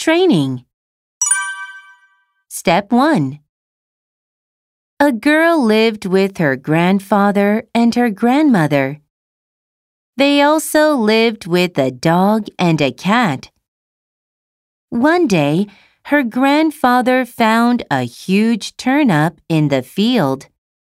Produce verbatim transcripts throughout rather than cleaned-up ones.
training. Step one. A girl lived with her grandfather and her grandmother. They also lived with a dog and a cat. One day, her grandfather found a huge turnip in the field.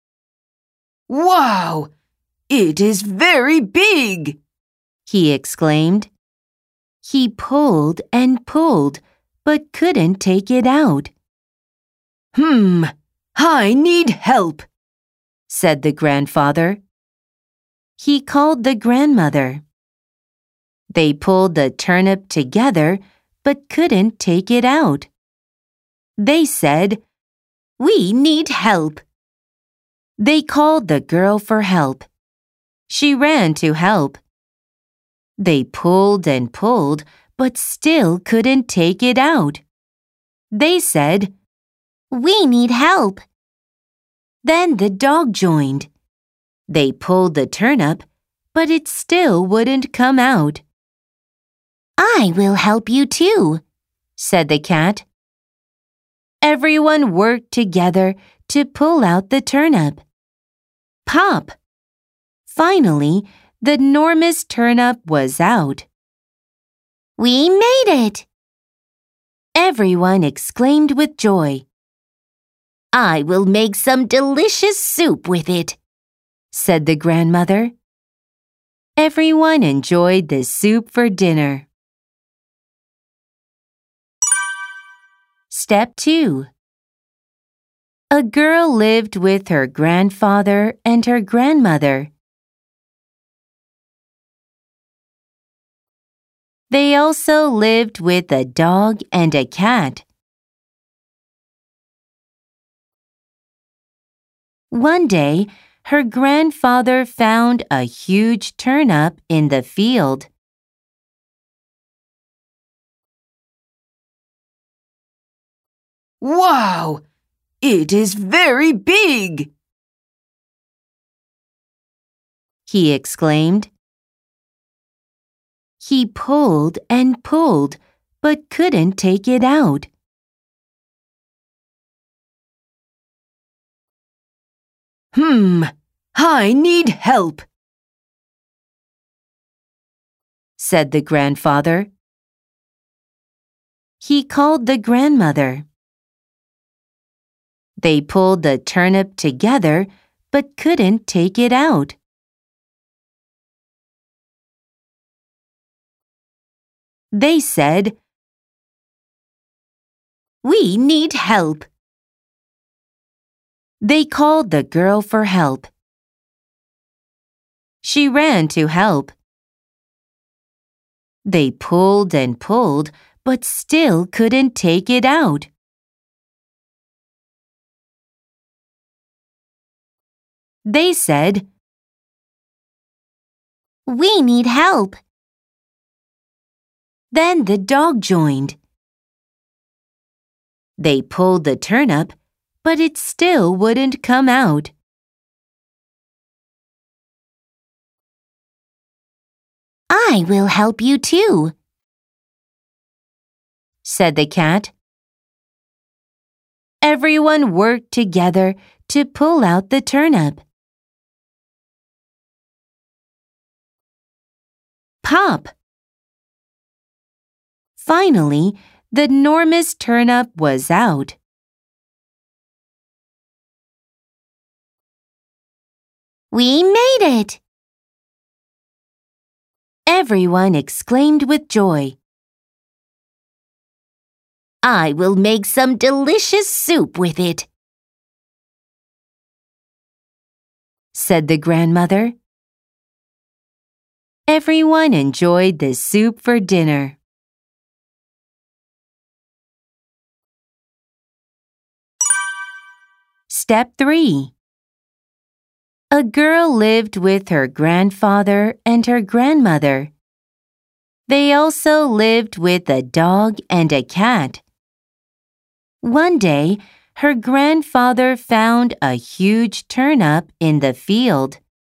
"Wow! It is very big!" he exclaimed. He pulled and pulled, but couldn't take it out. "Hmm, I need help," said the grandfather. He called the grandmother. They pulled the turnip together, but couldn't take it out. They said, "We need help." They called the girl for help. She ran to help. They pulled and pulled, but still couldn't take it out. They said, "We need help." Then the dog joined. They pulled the turnip, but it still wouldn't come out. "I will help you too," said the cat. Everyone worked together to pull out the turnip. Pop! Finally, the enormous turnip was out. "We made it!" Everyone exclaimed with joy. "I will make some delicious soup with it," said the grandmother. Everyone enjoyed the soup for dinner. Step two. A girl lived with her grandfather and her grandmother. They also lived with a dog and a cat. One day, her grandfather found a huge turnip in the field. "Wow! It is very big!" he exclaimed. He pulled and pulled, but couldn't take it out. "Hmm, I need help," said the grandfather. He called the grandmother. They pulled the turnip together, but couldn't take it out. They said, "We need help." They called the girl for help. She ran to help. They pulled and pulled, but still couldn't take it out. They said, "We need help." Then the dog joined. They pulled the turnip, but it still wouldn't come out. "I will help you too," said the cat. Everyone worked together to pull out the turnip. Pop! Finally, the enormous turnip was out. "We made it!" Everyone exclaimed with joy. "I will make some delicious soup with it," said the grandmother. Everyone enjoyed the soup for dinner. Step three. A girl lived with her grandfather and her grandmother. They also lived with a dog and a cat. One day, her grandfather found a huge turnip in the field.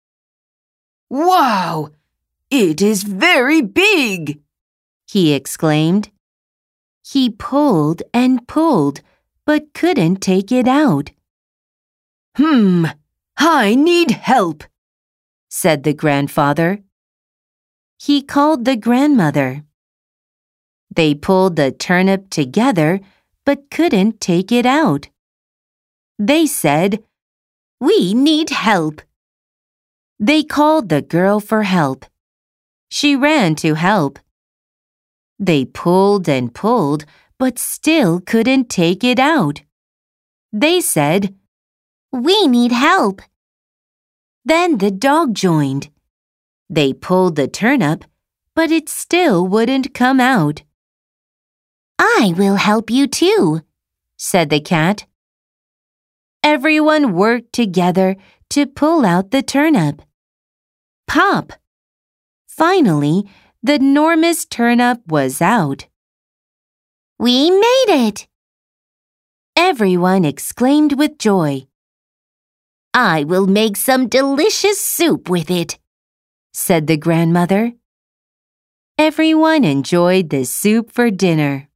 "Wow! It is very big!" he exclaimed. He pulled and pulled, but couldn't take it out. Hmm, I need help, said the grandfather. He called the grandmother. They pulled the turnip together, but couldn't take it out. They said, "We need help." They called the girl for help. She ran to help. They pulled and pulled, but still couldn't take it out. They said, "We need help." Then the dog joined. They pulled the turnip, but it still wouldn't come out. "I will help you too," said the cat. Everyone worked together to pull out the turnip. Pop! Finally, the enormous turnip was out. "We made it!" Everyone exclaimed with joy. "I will make some delicious soup with it," said the grandmother. Everyone enjoyed the soup for dinner.